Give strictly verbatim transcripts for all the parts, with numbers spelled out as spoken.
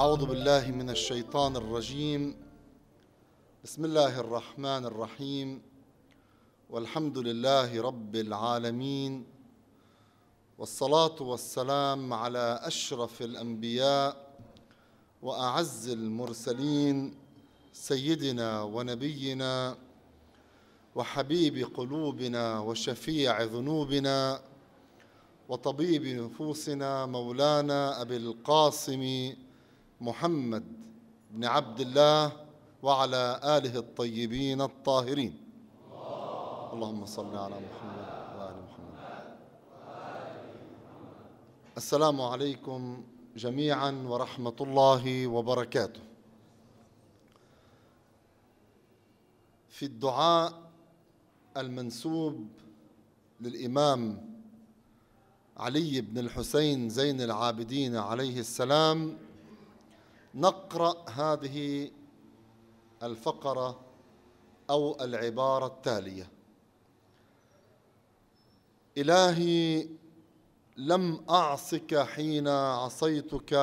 أعوذ بالله من الشيطان الرجيم. بسم الله الرحمن الرحيم، والحمد لله رب العالمين، والصلاة والسلام على أشرف الأنبياء وأعز المرسلين، سيدنا ونبينا وحبيب قلوبنا وشفيع ذنوبنا وطبيب نفوسنا مولانا أبي القاسم محمد بن عبد الله وعلى آله الطيبين الطاهرين. اللهم صل على محمد وآل محمد. السلام عليكم جميعا ورحمة الله وبركاته. في الدعاء المنسوب للإمام علي بن الحسين زين العابدين عليه السلام نقرأ هذه الفقرة أو العبارة التالية: إلهي لم أعصك حين عصيتك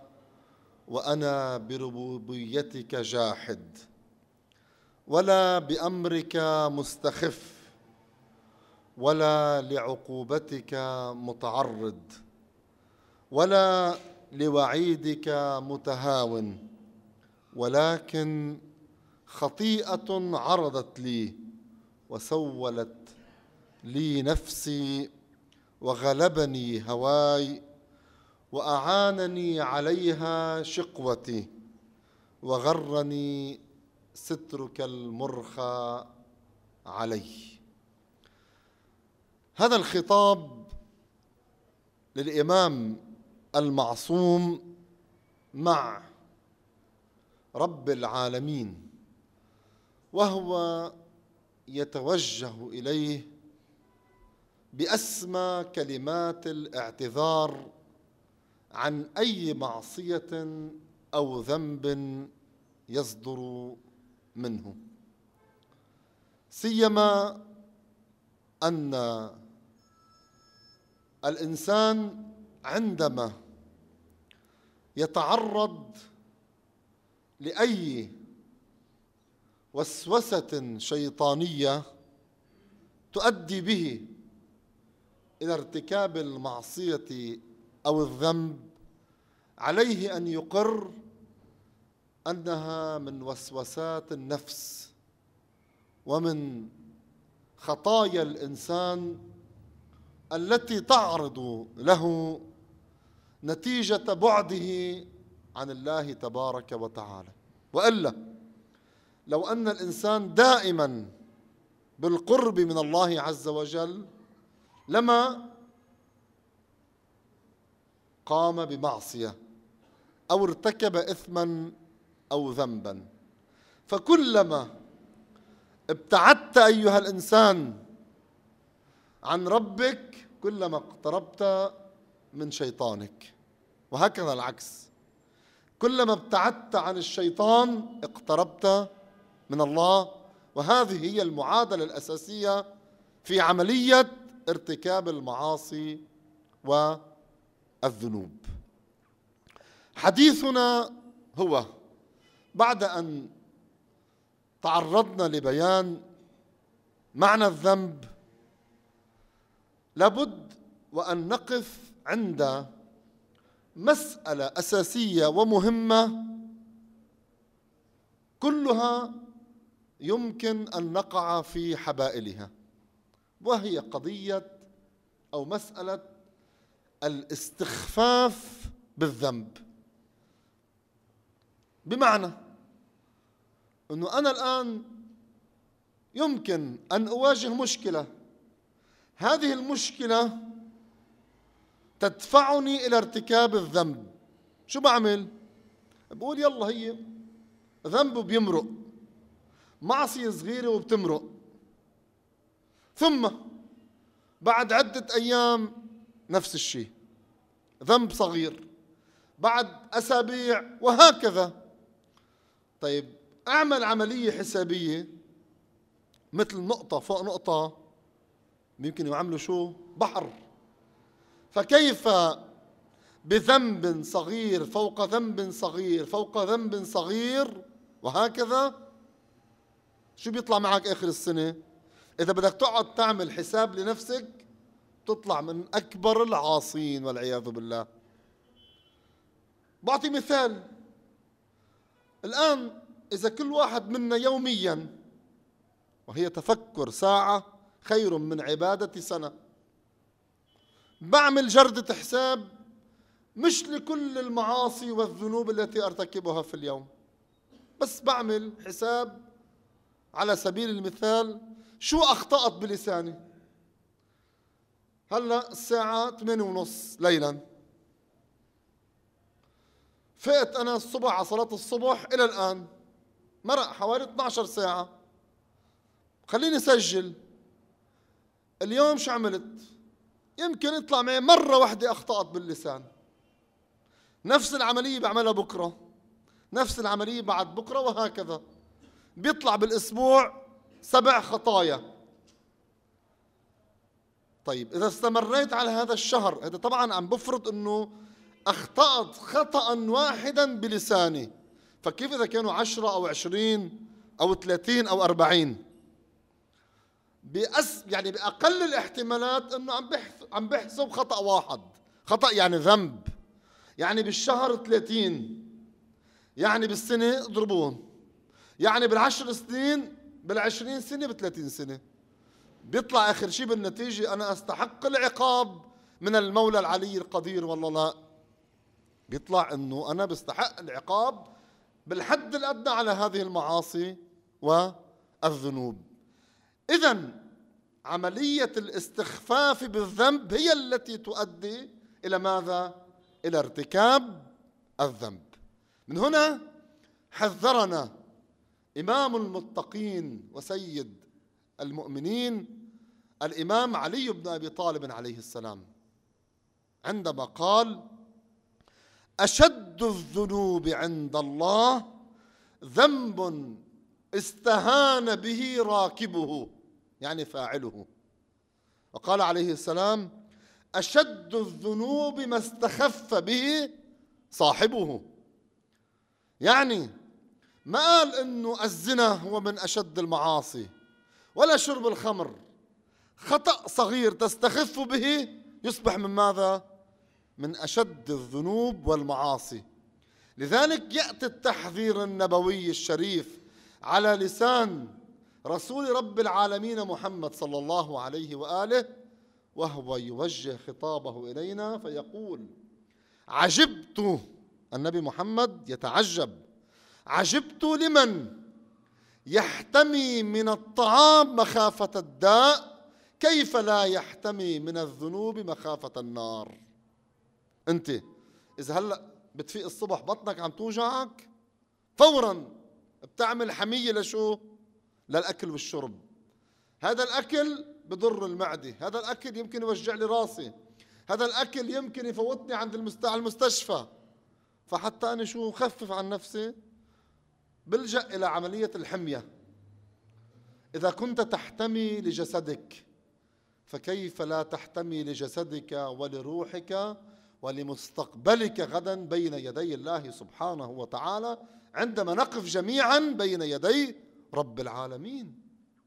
وأنا بربوبيتك جاحد، ولا بأمرك مستخف، ولا لعقوبتك متعرض، ولا لوعيدك متهاون، ولكن خطيئة عرضت لي وسولت لي نفسي وغلبني هواي وأعانني عليها شقوتي وغرني سترك المرخى علي. هذا الخطاب للإمام المعصوم مع رب العالمين، وهو يتوجه إليه بأسمى كلمات الاعتذار عن أي معصية أو ذنب يصدر منه، سيما أن الإنسان عندما يتعرض لأي وسوسة شيطانية تؤدي به إلى ارتكاب المعصية أو الذنب، عليه أن يقر أنها من وسوسات النفس ومن خطايا الإنسان التي تعرض له نتيجة بعده عن الله تبارك وتعالى. وإلا لو أن الإنسان دائما بالقرب من الله عز وجل لما قام بمعصية أو ارتكب إثما أو ذنبا. فكلما ابتعدت أيها الإنسان عن ربك كلما اقتربت من شيطانك، وهكذا العكس، كلما ابتعدت عن الشيطان اقتربت من الله. وهذه هي المعادلة الأساسية في عملية ارتكاب المعاصي والذنوب. حديثنا هو بعد أن تعرضنا لبيان معنى الذنب، لابد وأن نقف عند مسألة أساسية ومهمة كلها يمكن أن نقع في حبائلها، وهي قضية أو مسألة الاستخفاف بالذنب. بمعنى أنه أنا الآن يمكن أن أواجه مشكلة، هذه المشكلة تدفعني إلى ارتكاب الذنب. شو بعمل؟ بقول يلا هي ذنب بيمرق، معصية صغيرة وبتمرق، ثم بعد عدة أيام نفس الشيء، ذنب صغير، بعد أسابيع، وهكذا. طيب أعمل عملية حسابية مثل نقطة فوق نقطة يمكن يعملوا شو؟ بحر. فكيف بذنب صغير فوق ذنب صغير فوق ذنب صغير وهكذا، شو بيطلع معك آخر السنة؟ إذا بدك تقعد تعمل حساب لنفسك تطلع من أكبر العاصين والعياذ بالله. بعطي مثال. الآن إذا كل واحد منا يوميا، وهي تفكر ساعة خير من عبادة سنة، بعمل جردة حساب مش لكل المعاصي والذنوب التي أرتكبها في اليوم، بس بعمل حساب على سبيل المثال شو أخطأت بلساني. هلأ الساعة ثمانية ونص ليلا، فقت أنا الصبح على صلاة الصبح إلى الآن مرق حوالي اثنعش عشر ساعة. خليني أسجل اليوم شو عملت. يمكن يطلع معي مرة واحدة أخطأت باللسان، نفس العملية بعملها بكرة، نفس العملية بعد بكرة، وهكذا بيطلع بالأسبوع سبع خطايا. طيب إذا استمريت على هذا الشهر، هذا طبعا عم بفرض أنه أخطأت خطأ واحدا بلساني، فكيف إذا كانوا عشرة أو عشرين أو ثلاثين أو أربعين؟ بأس يعني بأقل الاحتمالات أنه عم بحث عم بحسب خطأ واحد. خطأ يعني ذنب، يعني بالشهر ثلاثين، يعني بالسنة اضربون، يعني بالعشر سنين، بالعشرين سنة، بثلاثين سنة. بيطلع آخر شيء بالنتيجة أنا أستحق العقاب من المولى العلي القدير، والله لا، بيطلع أنه أنا بستحق العقاب بالحد الأدنى على هذه المعاصي والذنوب. إذن عملية الاستخفاف بالذنب هي التي تؤدي إلى ماذا؟ إلى ارتكاب الذنب. من هنا حذرنا إمام المتقين وسيد المؤمنين الإمام علي بن أبي طالب عليه السلام عندما قال: أشد الذنوب عند الله ذنب استهان به راكبه، يعني فاعله. وقال عليه السلام: أشد الذنوب ما استخف به صاحبه. يعني ما قال إنه الزنا هو من أشد المعاصي، ولا شرب الخمر، خطأ صغير تستخف به يصبح من ماذا؟ من أشد الذنوب والمعاصي. لذلك يأتي التحذير النبوي الشريف على لسان رسول رب العالمين محمد صلى الله عليه وآله، وهو يوجه خطابه إلينا فيقول: عجبت، النبي محمد يتعجب، عجبت لمن يحتمي من الطعام مخافة الداء، كيف لا يحتمي من الذنوب مخافة النار. أنت إذا هلأ بتفيق الصبح بطنك عم توجعك، فورا بتعمل حمية لشو؟ للأكل والشرب. هذا الأكل بضر المعدة، هذا الأكل يمكن يوجع لي راسي، هذا الأكل يمكن يفوتني عند المستشفى. فحتى أنا شو خفف عن نفسي بلجأ إلى عملية الحمية. إذا كنت تحتمي لجسدك فكيف لا تحتمي لجسدك ولروحك ولمستقبلك غدا بين يدي الله سبحانه وتعالى، عندما نقف جميعا بين يدي رب العالمين.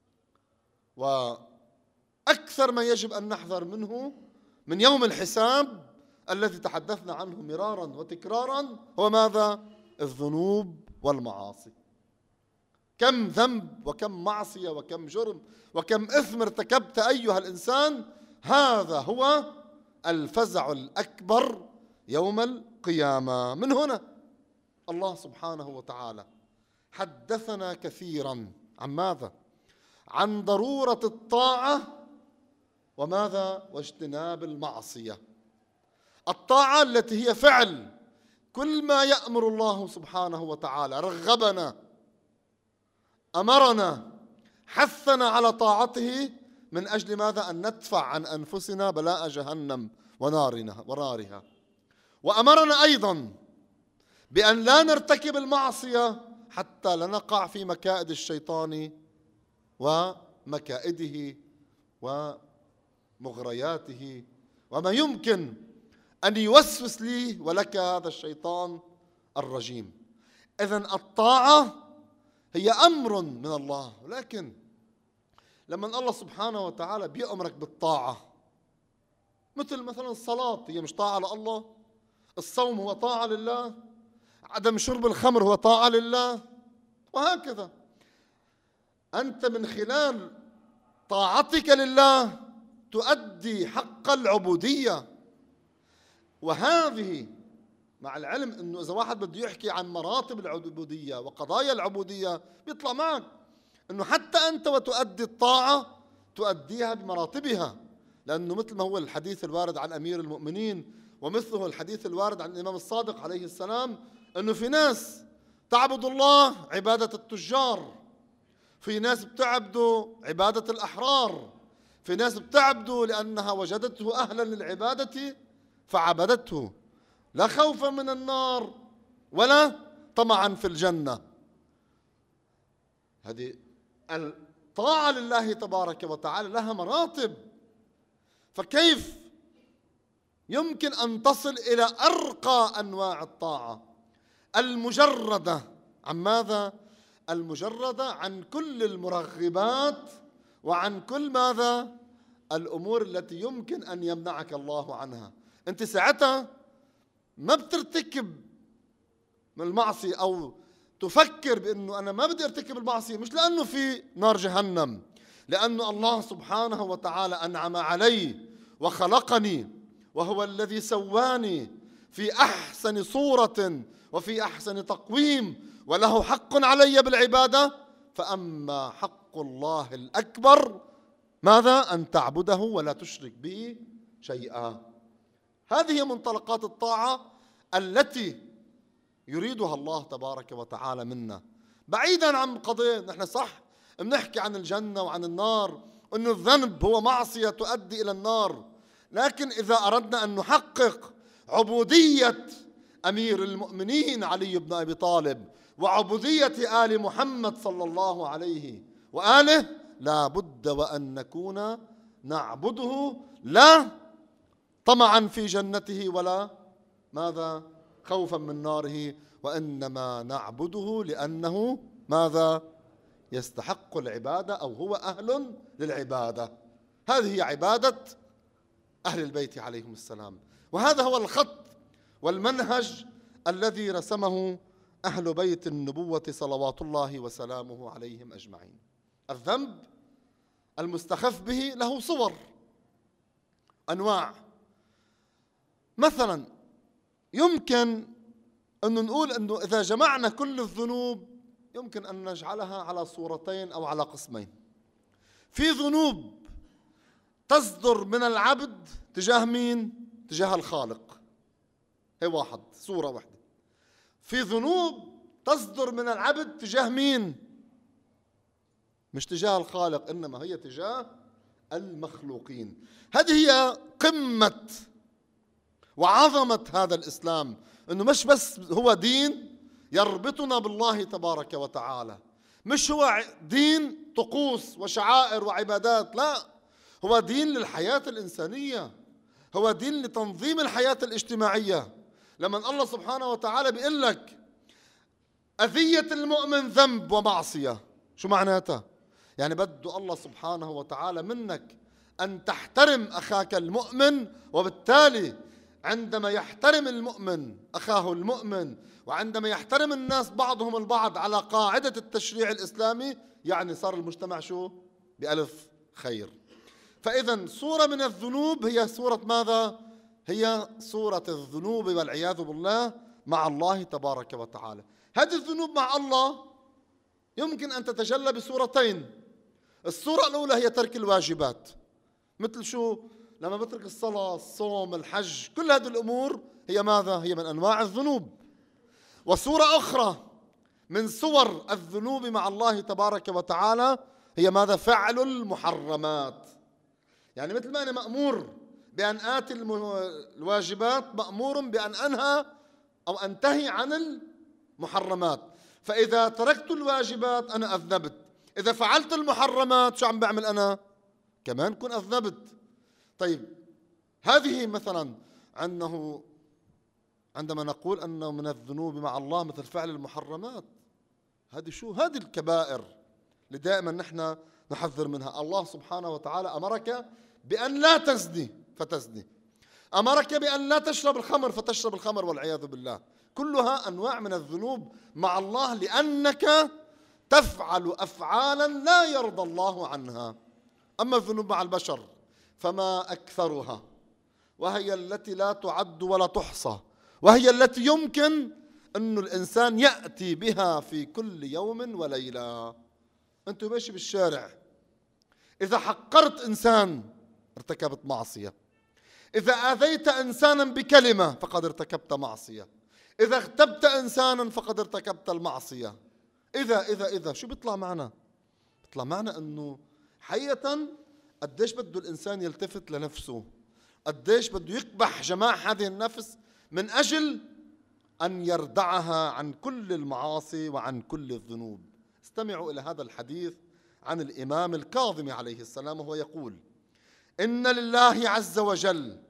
وأكثر ما يجب أن نحذر منه من يوم الحساب الذي تحدثنا عنه مرارا وتكرارا هو ماذا؟ الذنوب والمعاصي. كم ذنب وكم معصية وكم جرم وكم إثم ارتكبت أيها الإنسان. هذا هو الفزع الأكبر يوم القيامة. من هنا الله سبحانه وتعالى حدثنا كثيرا عن ماذا؟ عن ضرورة الطاعة وماذا؟ واجتناب المعصية. الطاعة التي هي فعل كل ما يأمر الله سبحانه وتعالى، رغبنا، أمرنا، حثنا على طاعته من أجل ماذا؟ أن ندفع عن أنفسنا بلاء جهنم ونارها ونارها. وأمرنا أيضا بأن لا نرتكب المعصية حتى لا نقع في مكائد الشيطان ومكائده ومغرياته وما يمكن أن يوسوس لي ولك هذا الشيطان الرجيم. إذن الطاعة هي أمر من الله، ولكن لما الله سبحانه وتعالى بيأمرك بالطاعة، مثل مثلا الصلاة هي مش طاعة لله، الصوم هو طاعة لله، عدم شرب الخمر هو طاعة لله، وهكذا. أنت من خلال طاعتك لله تؤدي حق العبودية. وهذه مع العلم أنه إذا واحد بده يحكي عن مراتب العبودية وقضايا العبودية بيطلع معك أنه حتى أنت وتؤدي الطاعة تؤديها بمراتبها، لأنه مثل ما هو الحديث الوارد عن أمير المؤمنين ومثله الحديث الوارد عن الإمام الصادق عليه السلام أنه في ناس تعبد الله عبادة التجار، في ناس بتعبدوا عبادة الأحرار، في ناس بتعبدوا لأنها وجدته أهلا للعبادة فعبدته، لا خوفا من النار ولا طمعا في الجنة. هذه الطاعة لله تبارك وتعالى لها مراتب، فكيف يمكن أن تصل إلى أرقى أنواع الطاعة المجردة عن ماذا؟ المجردة عن كل المرغبات وعن كل ماذا؟ الأمور التي يمكن أن يمنعك الله عنها. أنت ساعتها ما بترتكب من المعصية أو تفكر بأنه أنا ما بدي أرتكب المعصية، مش لأنه في نار جهنم، لأنه الله سبحانه وتعالى أنعم علي وخلقني وهو الذي سواني في أحسن صورة وفي أحسن تقويم وله حق علي بالعبادة. فأما حق الله الأكبر ماذا؟ أن تعبده ولا تشرك به شيئا. هذه هي منطلقات الطاعة التي يريدها الله تبارك وتعالى منا، بعيدا عن قضية نحن صح بنحكي عن الجنة وعن النار، أن الذنب هو معصية تؤدي إلى النار، لكن إذا أردنا أن نحقق عبودية أمير المؤمنين علي بن أبي طالب وعبودية آل محمد صلى الله عليه وآله، لا بد وأن نكون نعبده لا طمعا في جنته ولا ماذا؟ خوفا من ناره، وإنما نعبده لأنه ماذا؟ يستحق العبادة أو هو أهل للعبادة. هذه هي عبادة أهل البيت عليهم السلام، وهذا هو الخط والمنهج الذي رسمه أهل بيت النبوة صلوات الله وسلامه عليهم أجمعين. الذنب المستخف به له صور أنواع. مثلا يمكن أن نقول أنه إذا جمعنا كل الذنوب يمكن أن نجعلها على صورتين أو على قسمين. في ذنوب تصدر من العبد تجاه مين؟ تجاه الخالق، هي واحد، صورة واحدة. في ذنوب تصدر من العبد تجاه مين؟ مش تجاه الخالق، إنما هي تجاه المخلوقين. هذه هي قمة وعظمة هذا الإسلام، إنه مش بس هو دين يربطنا بالله تبارك وتعالى، مش هو دين طقوس وشعائر وعبادات، لا، هو دين للحياة الإنسانية، هو دين لتنظيم الحياة الاجتماعية. لما الله سبحانه وتعالى بيقول لك أذية المؤمن ذنب ومعصية، شو معناتها؟ يعني بده الله سبحانه وتعالى منك أن تحترم أخاك المؤمن، وبالتالي عندما يحترم المؤمن أخاه المؤمن وعندما يحترم الناس بعضهم البعض على قاعدة التشريع الإسلامي، يعني صار المجتمع شو؟ بألف خير. فإذا صورة من الذنوب هي صورة ماذا؟ هي صورة الذنوب والعياذ بالله مع الله تبارك وتعالى. هذه الذنوب مع الله يمكن أن تتجلى بصورتين. الصورة الأولى هي ترك الواجبات، مثل شو؟ لما بترك الصلاة، الصوم، الحج، كل هذه الأمور هي ماذا؟ هي من أنواع الذنوب. وصورة أخرى من صور الذنوب مع الله تبارك وتعالى هي ماذا؟ فعل المحرمات. يعني مثل ما أنا مأمور بأن آتي الواجبات، مأمور بأن أنهى أو أنتهي عن المحرمات. فإذا تركت الواجبات أنا أذنبت، إذا فعلت المحرمات شو عم بعمل أنا؟ كمان كن أذنبت. طيب هذه مثلا أنه عندما نقول أنه من الذنوب مع الله مثل فعل المحرمات، هذه شو؟ هذه الكبائر اللي دائما نحن نحذر منها. الله سبحانه وتعالى أمرك بأن لا تزني فتزني، أمرك بأن لا تشرب الخمر فتشرب الخمر والعياذ بالله. كلها أنواع من الذنوب مع الله، لأنك تفعل أفعالا لا يرضى الله عنها. أما الذنوب مع البشر فما أكثرها، وهي التي لا تعد ولا تحصى، وهي التي يمكن أن الإنسان يأتي بها في كل يوم وليلة. أنت ماشي بالشارع، إذا حقرت إنسان ارتكبت معصية، إذا آذيت إنسانا بكلمة فقد ارتكبت معصية، إذا اغتبت إنسانا فقد ارتكبت المعصية. إذا إذا إذا شو بيطلع معنا؟ بيطلع معنا أنه حقيقة قديش بده الإنسان يلتفت لنفسه، قديش بده يقبح جماح هذه النفس من أجل أن يردعها عن كل المعاصي وعن كل الذنوب. استمعوا إلى هذا الحديث عن الإمام الكاظم عليه السلام، وهو يقول: إن لله عز وجل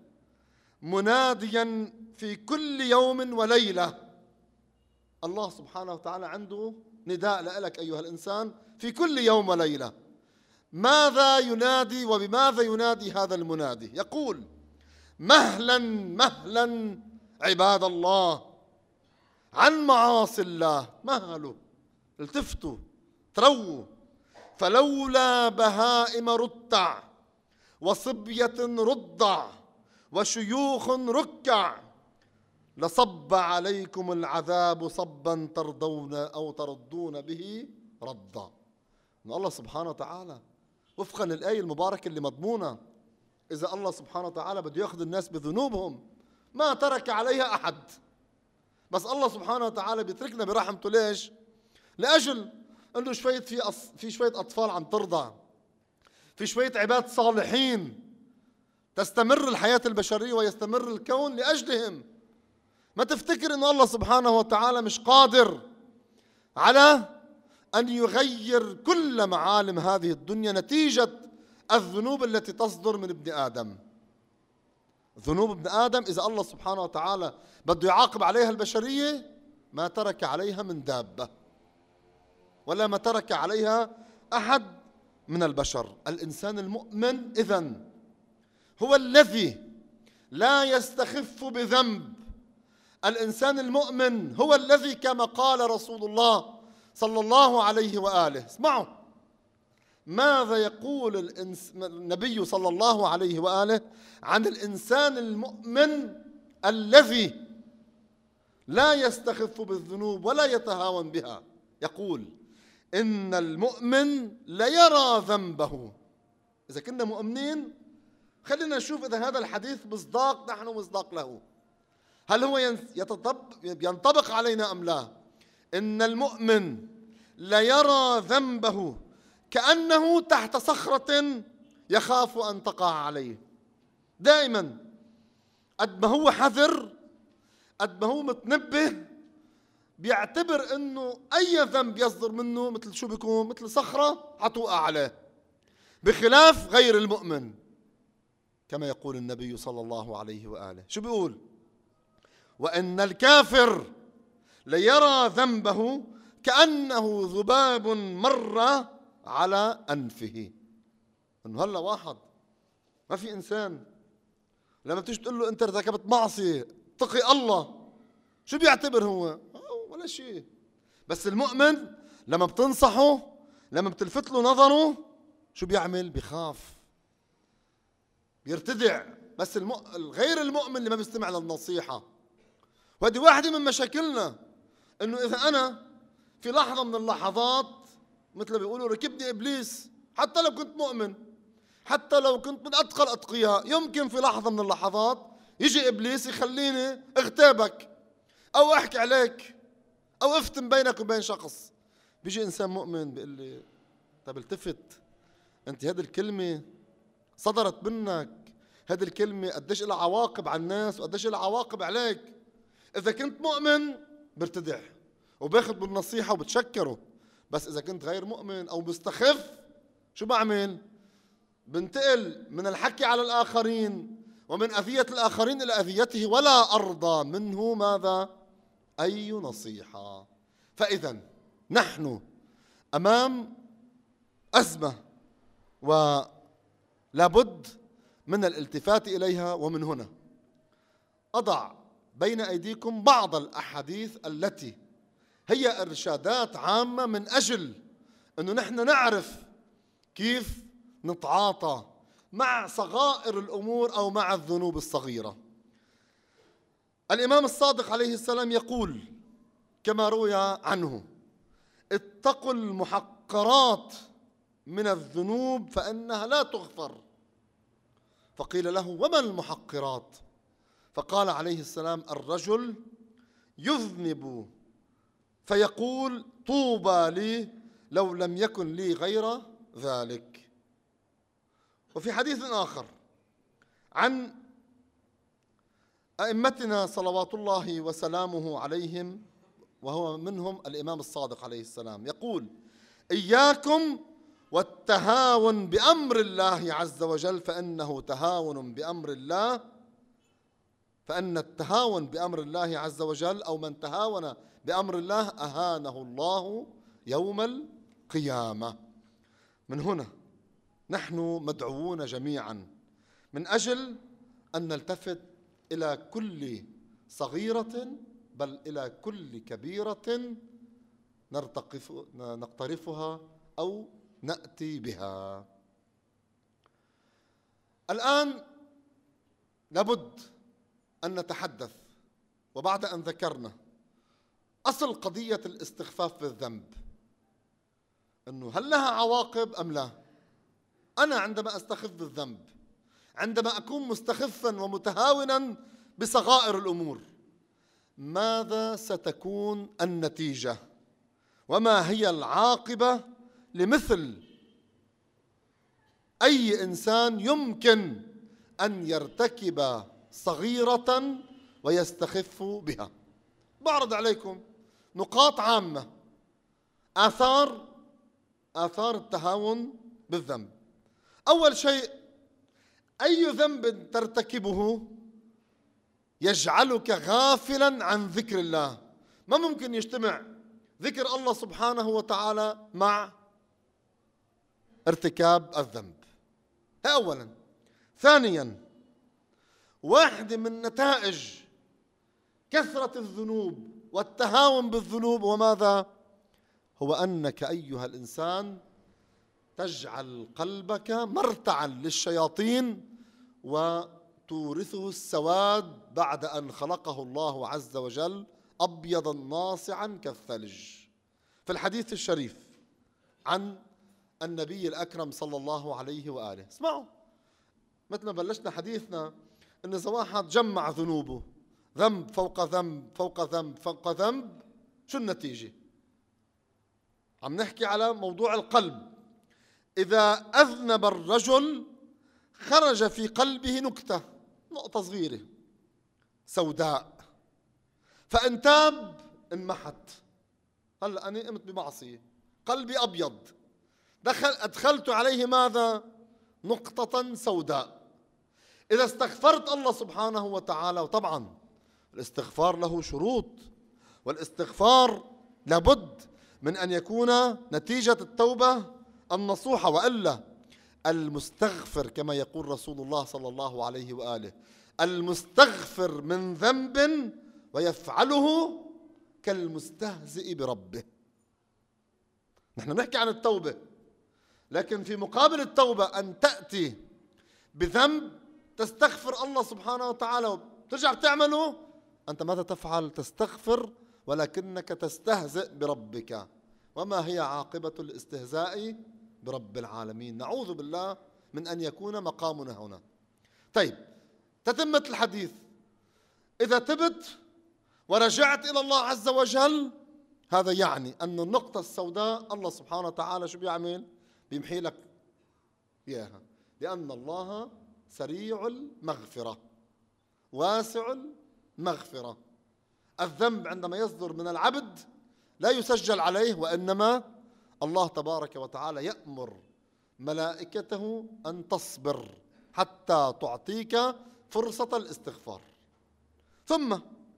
مناديا في كل يوم وليلة. الله سبحانه وتعالى عنده نداء لك أيها الإنسان في كل يوم وليلة. ماذا ينادي وبماذا ينادي هذا المنادي؟ يقول: مهلا مهلا عباد الله عن معاصي الله، مهلوا، التفتوا، ترووا، فلولا بهائم رتع وصبية رضع وشيوخ ركع لصب عليكم العذاب صبا ترضون أو تردون به ردا. من الله سبحانه وتعالى وفقا للآية المباركة اللي مضمونة، إذا الله سبحانه وتعالى بده يأخذ الناس بذنوبهم ما ترك عليها أحد، بس الله سبحانه وتعالى بيتركنا برحمته. ليش؟ لأجل أنه شوية في أص... في شوية أطفال عم ترضع، في شوية عباد صالحين تستمر الحياة البشرية ويستمر الكون لأجلهم. ما تفتكر أن الله سبحانه وتعالى مش قادر على أن يغير كل معالم هذه الدنيا نتيجة الذنوب التي تصدر من ابن آدم. ذنوب ابن آدم إذا الله سبحانه وتعالى بده يعاقب عليها البشرية ما ترك عليها من دابة ولا ما ترك عليها أحد من البشر. الإنسان المؤمن إذن هو الذي لا يستخف بذنب. الإنسان المؤمن هو الذي كما قال رسول الله صلى الله عليه وآله، اسمعوا ماذا يقول النبي صلى الله عليه وآله عن الإنسان المؤمن الذي لا يستخف بالذنوب ولا يتهاون بها. يقول: إن المؤمن ليرى ذنبه. إذا كنا مؤمنين خلينا نشوف إذا هذا الحديث مصداق نحن مصداق له، هل هو ينطبق علينا أم لا؟ إن المؤمن ليرى ذنبه كأنه تحت صخرة يخاف أن تقع عليه. دائما قد ما هو حذر، قد ما هو متنبه، بيعتبر انه اي ذنب يصدر منه مثل شو بيكون؟ مثل صخرة حتوقع عليه، بخلاف غير المؤمن كما يقول النبي صلى الله عليه وآله. شو بيقول؟ وإن الكافر ليرى ذنبه كأنه ذباب مر على أنفه. إنه هلا واحد ما في إنسان لما تيجي تقول له أنت ارتكبت معصية اتقي الله، شو بيعتبر هو؟ ولا شيء. بس المؤمن لما بتنصحه، لما بتلفت له نظره، شو بيعمل؟ بيخاف، بيرتدع. بس الم... غير المؤمن اللي ما بيستمع للنصيحة. وهذه واحدة من مشاكلنا، انه اذا انا في لحظة من اللحظات مثل ما بيقولوا ركبني ابليس، حتى لو كنت مؤمن، حتى لو كنت من اتقى الاتقياء، يمكن في لحظة من اللحظات يجي ابليس يخليني اغتابك او احكي عليك او افتن بينك وبين شخص. بيجي انسان مؤمن بيقول لي طب التفت، انت هذه الكلمة صدرت منك، هذه الكلمة قديش لها عواقب على الناس وقديش لها عواقب عليك. إذا كنت مؤمن برتدع وباخذ بالنصيحة وبتشكره، بس إذا كنت غير مؤمن أو مستخف شو بعمل؟ بنتقل من الحكي على الآخرين ومن أذية الآخرين إلى أذيته، ولا أرضى منه ماذا؟ أي نصيحة. فإذا نحن أمام أزمة ولابد من الالتفات إليها. ومن هنا أضع بين أيديكم بعض الأحاديث التي هي إرشادات عامة من أجل أنه نحن نعرف كيف نتعاطى مع صغائر الأمور أو مع الذنوب الصغيرة. الإمام الصادق عليه السلام يقول كما روي عنه: اتقوا المحقرات من الذنوب فإنها لا تغفر. فقيل له: وما المحقرات؟ فقال عليه السلام: الرجل يذنب فيقول: طوبى لي لو لم يكن لي غير ذلك. وفي حديث آخر عن أئمتنا صلوات الله وسلامه عليهم، وهو منهم الإمام الصادق عليه السلام، يقول: إياكم والتهاون بأمر الله عز وجل فإنه تهاون بأمر الله، فإن التهاون بأمر الله عز وجل أو من تهاون بأمر الله أهانه الله يوم القيامة. من هنا نحن مدعوون جميعا من أجل أن نلتفت إلى كل صغيرة بل إلى كل كبيرة نرتقف نقترفها أو نأتي بها. الآن لابد أن نتحدث، وبعد أن ذكرنا أصل قضية الاستخفاف بالذنب أنه هل لها عواقب أم لا؟ أنا عندما أستخف بالذنب، عندما أكون مستخفا ومتهاونا بصغائر الأمور، ماذا ستكون النتيجة؟ وما هي العاقبة لمثل أي إنسان يمكن أن يرتكب صغيرة ويستخف بها؟ بعرض عليكم نقاط عامة، آثار آثار التهاون بالذنب. أول شيء، أي ذنب ترتكبه يجعلك غافلا عن ذكر الله. ما ممكن يجتمع ذكر الله سبحانه وتعالى مع ارتكاب الذنب. هذا أولا. ثانيا، واحدة من نتائج كثرة الذنوب والتهاون بالذنوب وماذا؟ هو أنك أيها الإنسان تجعل قلبك مرتعا للشياطين وتورثه السواد بعد أن خلقه الله عز وجل أبيضا ناصعا كالثلج. في الحديث الشريف عن النبي الأكرم صلى الله عليه وآله، اسمعوا، مثل ما بلشنا حديثنا إن إذا واحد جمع ذنوبه ذنب فوق ذنب فوق ذنب فوق ذنب، شو النتيجة؟ عم نحكي على موضوع القلب. إذا أذنب الرجل خرج في قلبه نكتة، نقطة صغيرة سوداء، فإن تاب انمحت. هلأ أنا قمت بمعصية، قلبي أبيض، دخل أدخلت عليه ماذا؟ نقطة سوداء. إذا استغفرت الله سبحانه وتعالى، وطبعا الاستغفار له شروط، والاستغفار لابد من أن يكون نتيجة التوبة النصوحة، وإلا المستغفر كما يقول رسول الله صلى الله عليه وآله: المستغفر من ذنب ويفعله كالمستهزئ بربه. نحن نحكي عن التوبة، لكن في مقابل التوبة أن تأتي بذنب تستغفر الله سبحانه وتعالى وترجع بتعمله، أنت ماذا تفعل؟ تستغفر ولكنك تستهزئ بربك. وما هي عاقبة الاستهزاء برب العالمين؟ نعوذ بالله من أن يكون مقامنا هنا. طيب، تتمة الحديث، إذا تبت ورجعت إلى الله عز وجل، هذا يعني أن النقطة السوداء الله سبحانه وتعالى شو بيعمل؟ بيمحي لك إياها، لأن الله سريع المغفرة واسع المغفرة. الذنب عندما يصدر من العبد لا يسجل عليه، وإنما الله تبارك وتعالى يأمر ملائكته أن تصبر حتى تعطيك فرصة الاستغفار. ثم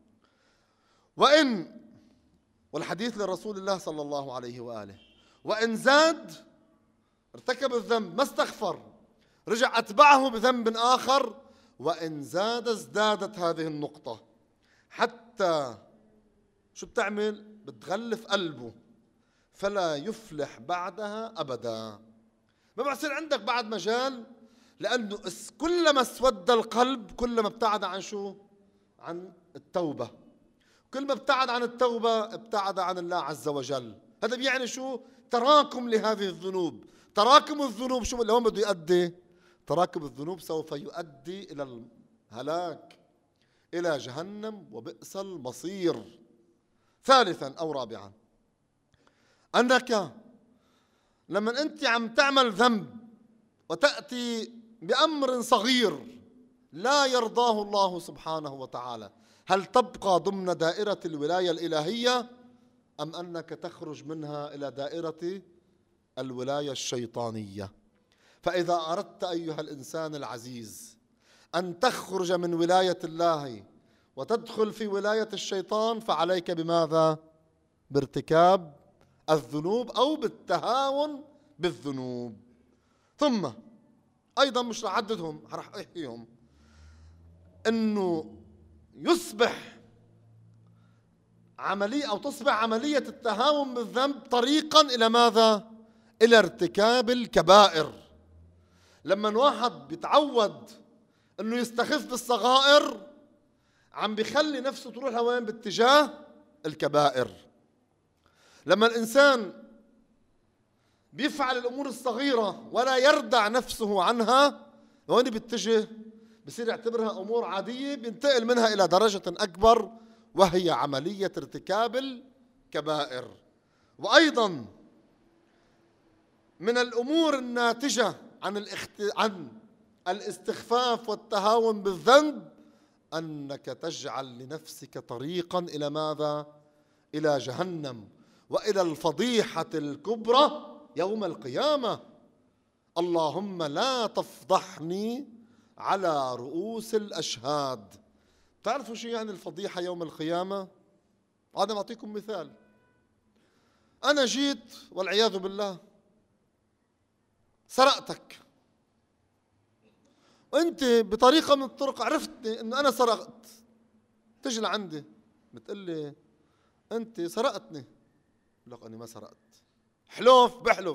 وإن، والحديث لرسول الله صلى الله عليه وآله، وإن زاد ارتكب الذنب ما استغفر، رجع أتبعه بذنب آخر، وإن زاد ازدادت هذه النقطة حتى شو بتعمل؟ بتغلف قلبه فلا يفلح بعدها أبدا. ما بصير عندك بعد مجال، لأنه كلما اسود القلب كلما ابتعد عن شو؟ عن التوبة. كل ما ابتعد عن التوبة ابتعد عن الله عز وجل. هذا بيعني شو؟ تراكم لهذه الذنوب. تراكم الذنوب شو لهون بده يؤدي؟ تراكم الذنوب سوف يؤدي إلى الهلاك، إلى جهنم، وبئس المصير. ثالثا أو رابعا، أنك لما أنت عم تعمل ذنب وتأتي بأمر صغير لا يرضاه الله سبحانه وتعالى، هل تبقى ضمن دائرة الولاية الإلهية أم أنك تخرج منها إلى دائرة الولاية الشيطانية؟ فإذا أردت أيها الإنسان العزيز أن تخرج من ولاية الله وتدخل في ولاية الشيطان فعليك بماذا؟ بارتكاب الذنوب أو بالتهاون بالذنوب. ثم أيضا مش رح أعددهم، رح أحكيهم، إنه يصبح عملية أو تصبح عملية التهاون بالذنب طريقا إلى ماذا؟ إلى ارتكاب الكبائر. لما واحد بيتعود إنه يستخف بالصغائر عم بيخلي نفسه تروح لوين؟ باتجاه الكبائر. لما الإنسان بيفعل الأمور الصغيرة ولا يردع نفسه عنها، وين بيتجه؟ بصير يعتبرها أمور عادية، بينتقل منها إلى درجة أكبر وهي عملية ارتكاب الكبائر. وأيضا من الأمور الناتجة عن الاخت... عن الاستخفاف والتهاون بالذنب أنك تجعل لنفسك طريقا إلى ماذا؟ إلى جهنم وإلى الفضيحة الكبرى يوم القيامة. اللهم لا تفضحني على رؤوس الأشهاد. تعرفوا شو يعني الفضيحة يوم القيامة؟ أنا أعطيكم مثال. أنا جيت والعياذ بالله سرقتك، وأنت بطريقة من الطرق عرفتني إنه أنا سرقت، تجي لعندي بتقول لي أنت سرقتني، بقول لك أنا ما سرقت، حلف بحلف.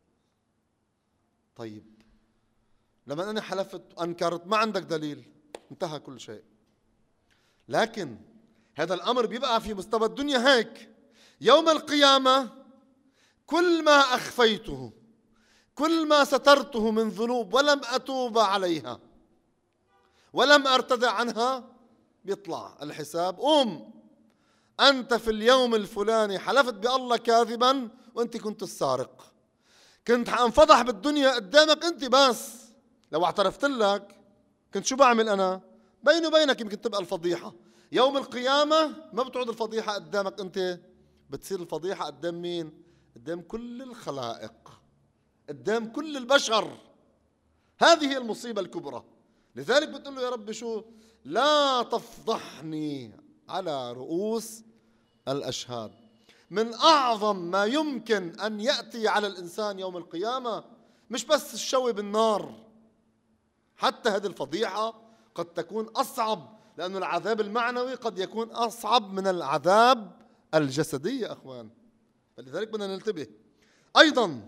طيب لما أنا حلفت وأنكرت ما عندك دليل، انتهى كل شيء. لكن هذا الأمر بيبقى في مستوى الدنيا هيك. يوم القيامة كل ما أخفيته، كل ما سترته من ذنوب ولم أتوب عليها ولم أرتدع عنها، بيطلع الحساب. قوم أنت في اليوم الفلاني حلفت بالله كاذبا وأنت كنت السارق، كنت حانفضح بالدنيا قدامك أنت، بس لو اعترفت لك كنت شو بعمل أنا؟ بيني وبينك يمكن تبقى الفضيحة. يوم القيامة ما بتعود الفضيحة قدامك أنت، بتصير الفضيحة قدام مين؟ قدام كل الخلائق، قدام كل البشر. هذه هي المصيبة الكبرى. لذلك بتقول له يا رب شو؟ لا تفضحني على رؤوس الأشهاد. من أعظم ما يمكن أن يأتي على الإنسان يوم القيامة مش بس الشوي بالنار، حتى هذه الفضيحة قد تكون أصعب، لأن العذاب المعنوي قد يكون أصعب من العذاب الجسدي يا أخوان. فلذلك بدنا ننتبه. أيضا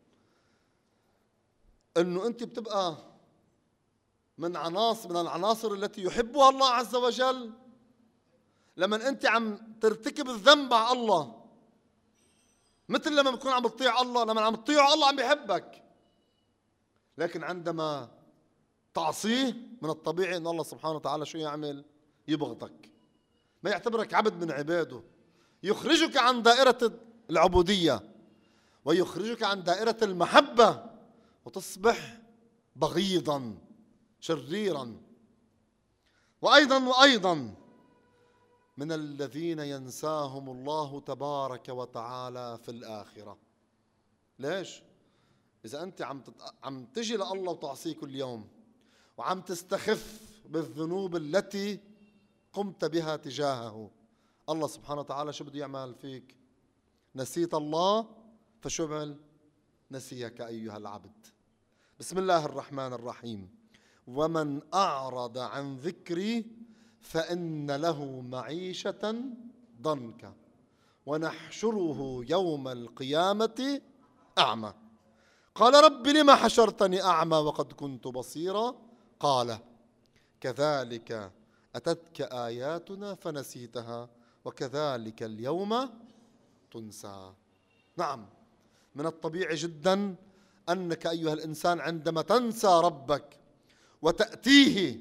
أنه أنت بتبقى من عناصر من العناصر التي يحبها الله عز وجل لما أنت عم ترتكب الذنب على الله، مثل لما بتكون عم تطيع الله. لما عم تطيع الله عم بيحبك، لكن عندما تعصيه من الطبيعي أن الله سبحانه وتعالى شو يعمل؟ يبغضك، ما يعتبرك عبد من عباده، يخرجك عن دائرة العبودية ويخرجك عن دائرة المحبة وتصبح بغيضا شريرا. وأيضا وأيضا من الذين ينساهم الله تبارك وتعالى في الآخرة. ليش؟ إذا أنت عم عم تجي لله وتعصيه كل يوم وعم تستخف بالذنوب التي قمت بها تجاهه. الله سبحانه وتعالى شو بده يعمل فيك؟ نسيت الله فشو عمل؟ نسيك أيها العبد. بسم الله الرحمن الرحيم. ومن أعرض عن ذكري فإن له معيشة ضنكا ونحشره يوم القيامة أعمى قال رب لم حشرتني أعمى وقد كنت بصيرا قال كذلك أتتك آياتنا فنسيتها وكذلك اليوم تنسى. نعم، من الطبيعي جدا أنك أيها الإنسان عندما تنسى ربك وتأتيه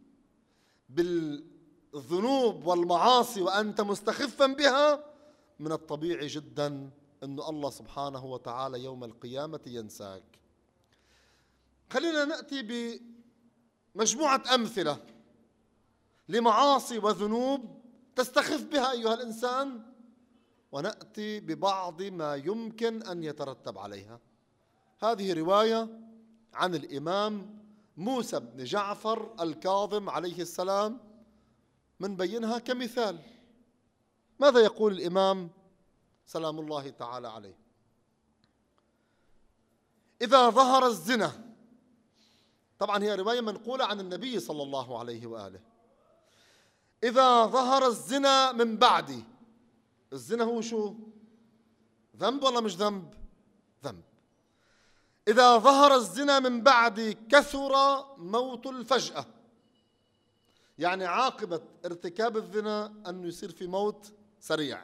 بالذنوب والمعاصي وأنت مستخفا بها، من الطبيعي جدا أن الله سبحانه وتعالى يوم القيامة ينساك. خلينا نأتي بمجموعة أمثلة لمعاصي وذنوب تستخف بها أيها الإنسان، ونأتي ببعض ما يمكن أن يترتب عليها. هذه رواية عن الإمام موسى بن جعفر الكاظم عليه السلام، منبينها كمثال. ماذا يقول الإمام سلام الله تعالى عليه؟ إذا ظهر الزنا، طبعا هي رواية منقولة عن النبي صلى الله عليه وآله، إذا ظهر الزنا من بعدي. الزنا هو شو؟ ذنب ولا مش ذنب؟ ذنب. إذا ظهر الزنا من بعدي كثر موت الفجأة، يعني عاقبة ارتكاب الزنا أنه يصير في موت سريع.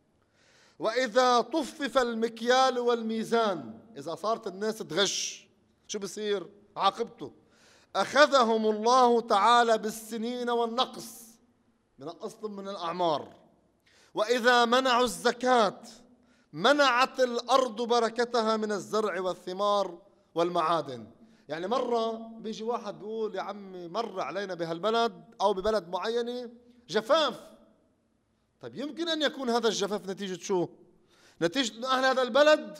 وإذا طفف المكيال والميزان، إذا صارت الناس تغش، شو بصير عاقبته؟ أخذهم الله تعالى بالسنين والنقص، بنقصهم من الأعمار. وإذا منعوا الزكاة منعت الأرض بركتها من الزرع والثمار والمعادن. يعني مرة بيجي واحد بيقول يا عمي مر علينا بهالبلد أو ببلد معينة جفاف. طيب يمكن أن يكون هذا الجفاف نتيجة شو؟ نتيجة أن أهل هذا البلد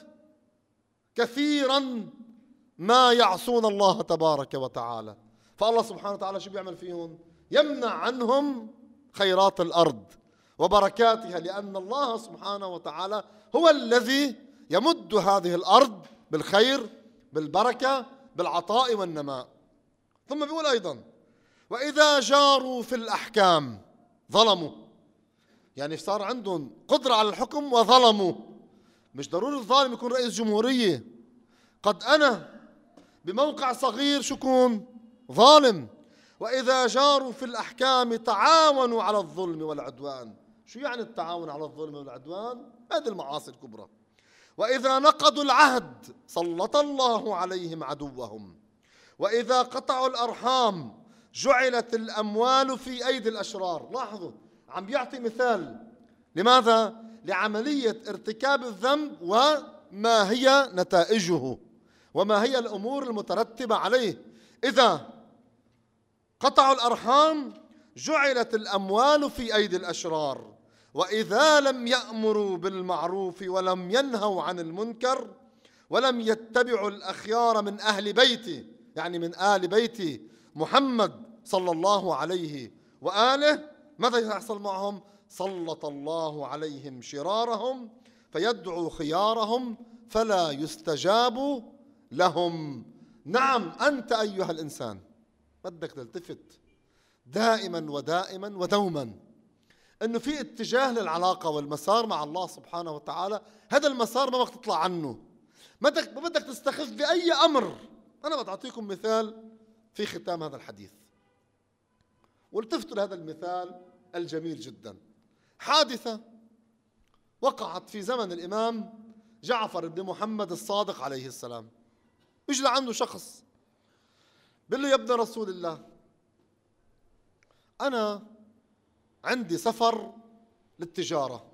كثيرا ما يعصون الله تبارك وتعالى، فالله سبحانه وتعالى شو بيعمل فيهم؟ يمنع عنهم خيرات الأرض وبركاتها، لأن الله سبحانه وتعالى هو الذي يمد هذه الأرض بالخير بالبركة بالعطاء والنماء. ثم بيقول أيضا وإذا جاروا في الأحكام ظلموا، يعني صار عندهم قدرة على الحكم وظلموا. مش ضروري الظالم يكون رئيس جمهورية، قد أنا بموقع صغير شو كون ظالم. وإذا جاروا في الأحكام تعاونوا على الظلم والعدوان. شو يعني التعاون على الظلم والعدوان؟ هذه المعاصي الكبرى. وإذا نقضوا العهد سلط الله عليهم عدوهم. وإذا قطعوا الأرحام جعلت الأموال في أيدي الأشرار. لاحظوا عم بيعطي مثال لماذا؟ لعملية ارتكاب الذنب وما هي نتائجه وما هي الأمور المترتبة عليه. إذا قطعوا الأرحام جعلت الأموال في أيدي الأشرار. وإذا لم يأمروا بالمعروف ولم ينهوا عن المنكر ولم يتبعوا الأخيار من أهل بيتي، يعني من آل بيت محمد صلى الله عليه وآله، ماذا يحصل معهم؟ سلط الله عليهم شرارهم فيدعو خيارهم فلا يستجاب لهم. نعم، أنت أيها الإنسان بدك تلتفت دائما ودائما ودوما أنه في اتجاه للعلاقة والمسار مع الله سبحانه وتعالى. هذا المسار ما بدك تطلع عنه، ما بدك تستخف بأي أمر. أنا بدي أعطيكم مثال في ختام هذا الحديث، والتفتوا لهذا المثال الجميل جدا. حادثة وقعت في زمن الإمام جعفر بن محمد الصادق عليه السلام. يجي لعنده شخص بيقول له يا ابن رسول الله، أنا عندي سفر للتجارة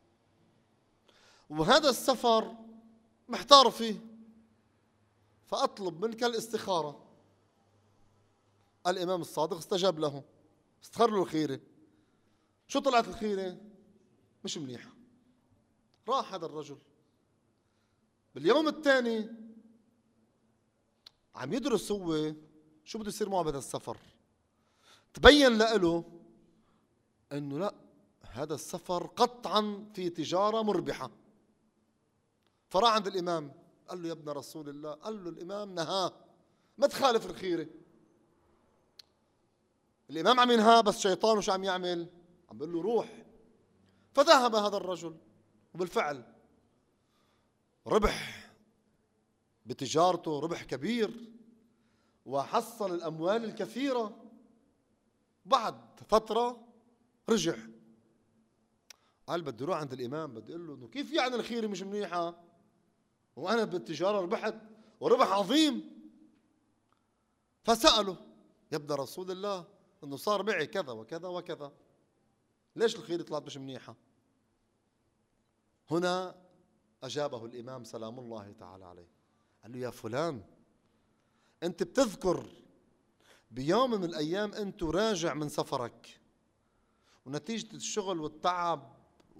وهذا السفر محتار فيه، فأطلب منك الاستخارة. الإمام الصادق استجاب له، استخر له الخيرة. شو طلعت الخيرة؟ مش منيحة. راح هذا الرجل باليوم الثاني عم يدرس هو شو بده يصير معه بهذا السفر. تبين له أنه لا، هذا السفر قطعا في تجارة مربحة. فراح عند الإمام قال له يا ابن رسول الله، قال له الإمام نهاه ما تخالف الخيرة. الإمام عم ينهاه، بس شيطانه شو عم يعمل؟ عم بيقول له روح. فذهب هذا الرجل، وبالفعل ربح بتجارته ربح كبير، وحصل الأموال الكثيرة. بعد فترة رجع قال بدي اروح عند الإمام، بدي اقول له انه كيف يعني الخيرة مش منيحة وانا بالتجارة ربحت وربح عظيم. فسأله يا ابن رسول الله انه صار معي كذا وكذا وكذا، ليش الخيرة طلعت مش منيحة؟ هنا أجابه الإمام سلام الله تعالى عليه، قال له يا فلان، أنت بتذكر بيوم من الأيام أنت راجع من سفرك، ونتيجة الشغل والتعب،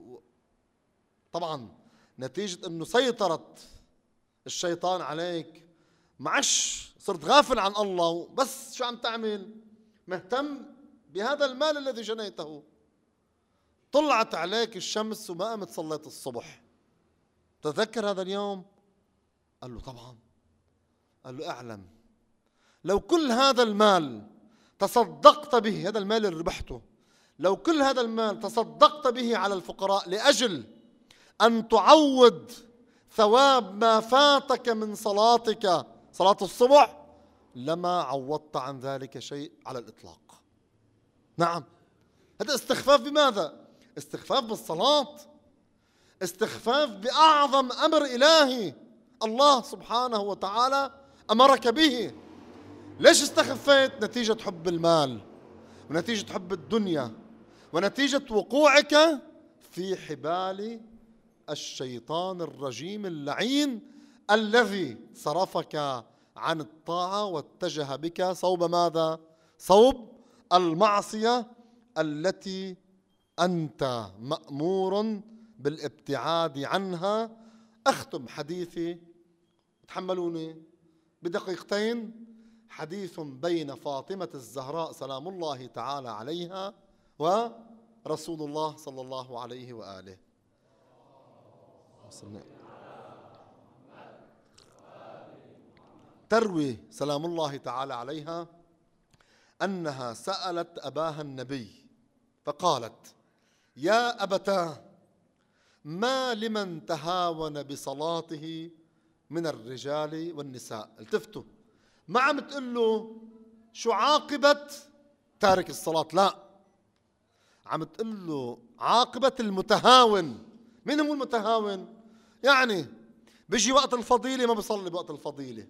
طبعا نتيجة أنه سيطرت الشيطان عليك، معش صرت غافل عن الله، بس شو عم تعمل؟ مهتم بهذا المال الذي جنيته. طلعت عليك الشمس وما قمت صليت الصبح، تذكر هذا اليوم؟ قال له طبعا. قال له اعلم لو كل هذا المال تصدقت به، هذا المال اللي ربحته، لو كل هذا المال تصدقت به على الفقراء لأجل أن تعوض ثواب ما فاتك من صلاتك صلاة الصبح، لما عوضت عن ذلك شيء على الإطلاق. نعم، هذا استخفاف بماذا؟ استخفاف بالصلاة، استخفاف بأعظم أمر إلهي الله سبحانه وتعالى أمرك به. ليش استخفيت؟ نتيجة حب المال، ونتيجة حب الدنيا، ونتيجة وقوعك في حبال الشيطان الرجيم اللعين الذي صرفك عن الطاعة واتجه بك صوب ماذا؟ صوب المعصية التي أنت مأمور بالابتعاد عنها. أختم حديثي، تحملوني بدقيقتين، حديث بين فاطمة الزهراء سلام الله تعالى عليها ورسول الله صلى الله عليه وآله. تروي سلام الله تعالى عليها أنها سألت أباها النبي فقالت يا أبتاه، ما لمن تهاون بصلاته من الرجال والنساء. التفتوا، ما عم تقول له شو عاقبة تارك الصلاة، لا، عم تقول له عاقبة المتهاون. مين هو المتهاون؟ يعني بيجي وقت الفضيلة ما بيصلي بوقت الفضيلة،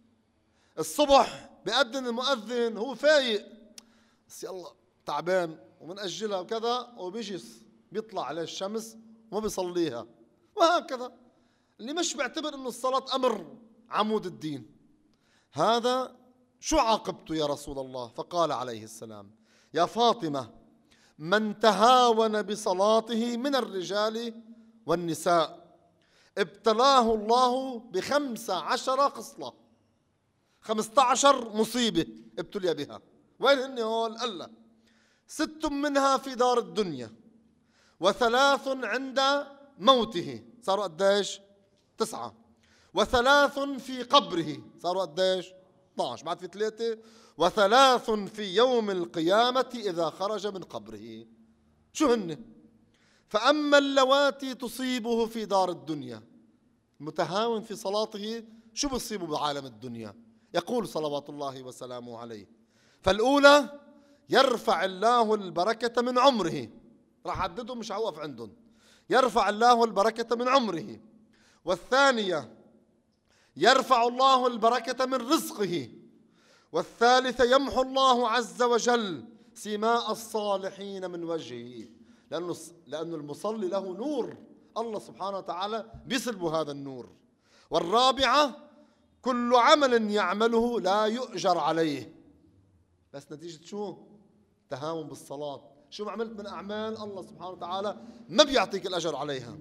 الصبح بيأذن المؤذن هو فايق، بس يلا تعبان ومنأجلها وكذا، وبيجي بيطلع عليه الشمس وما بيصليها، وهكذا. اللي مش بيعتبر انه الصلاة امر عمود الدين، هذا شو عاقبته يا رسول الله؟ فقال عليه السلام يا فاطمة، من تهاون بصلاته من الرجال والنساء ابتلاه الله بخمس عشر خصلة، خمسة عشر مصيبة ابتلي بها. وين هن هول؟ ألا ست منها في دار الدنيا، وثلاث عند موته، صاروا قديش؟ تسعة. وثلاث في قبره، صاروا قديش؟ اثني عشر، بعد في ثلاثة. وثلاث في يوم القيامة إذا خرج من قبره. شو هن؟ فأما اللواتي تصيبه في دار الدنيا، متهاون في صلاته، شو بصيبه بعالم الدنيا؟ يقول صلوات الله وسلامه عليه فالأولى يرفع الله البركة من عمره، راح عددهم مش هوقف عندهم، يرفع الله البركة من عمره. والثانية يرفع الله البركة من رزقه. والثالثة يمحو الله عز وجل سماء الصالحين من وجهه، لأنه لأنه المصلي له نور، الله سبحانه وتعالى بيسلب هذا النور. والرابعة كل عمل يعمله لا يؤجر عليه، بس نتيجة شو؟ تهاون بالصلاة. شو عملت من أعمال الله سبحانه وتعالى ما بيعطيك الأجر عليها.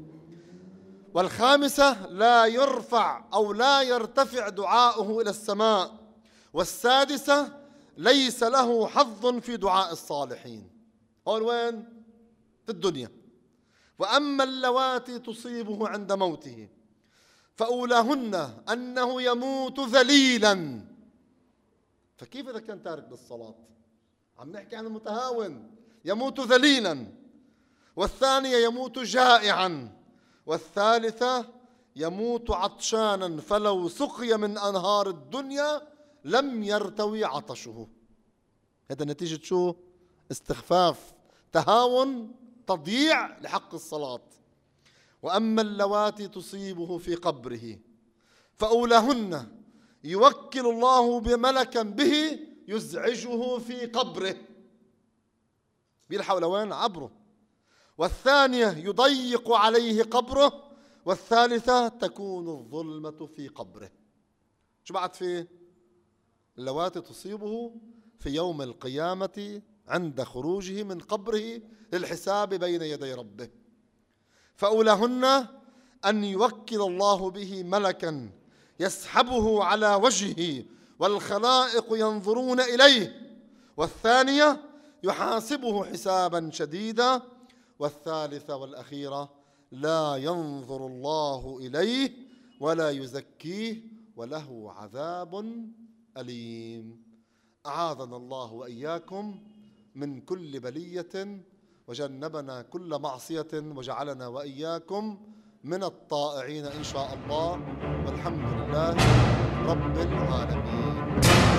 والخامسة لا يرفع أو لا يرتفع دعاؤه إلى السماء. والسادسة ليس له حظ في دعاء الصالحين. هون وين؟ في الدنيا. وأما اللواتي تصيبه عند موته فأولاهن أنه يموت ذليلا. فكيف إذا كان تارك للصلاة؟ عم نحكي عن المتهاون، يموت ذليلا. والثانية يموت جائعا. والثالثة يموت عطشانا فلو سقي من أنهار الدنيا لم يرتوي عطشه. هذا نتيجة شو؟ استخفاف، تهاون، تضييع لحق الصلاة. وأما اللواتي تصيبه في قبره فأولاهن يوكل الله بملكا به يزعجه في قبره، بيلحق لوين؟ عبره. والثانية يضيق عليه قبره. والثالثة تكون الظلمة في قبره. شو بعد فيه؟ اللواتي تصيبه في يوم القيامة عند خروجه من قبره للحساب بين يدي ربه. فأولاهن أن يوكل الله به ملكا يسحبه على وجهه والخلائق ينظرون إليه. والثانية يحاسبه حسابا شديدا. والثالثة والأخيرة لا ينظر الله إليه ولا يزكيه وله عذاب أليم. أعاذنا الله وإياكم من كل بلية وجنبنا كل معصية وجعلنا وإياكم من الطائعين إن شاء الله، والحمد لله رب العالمين.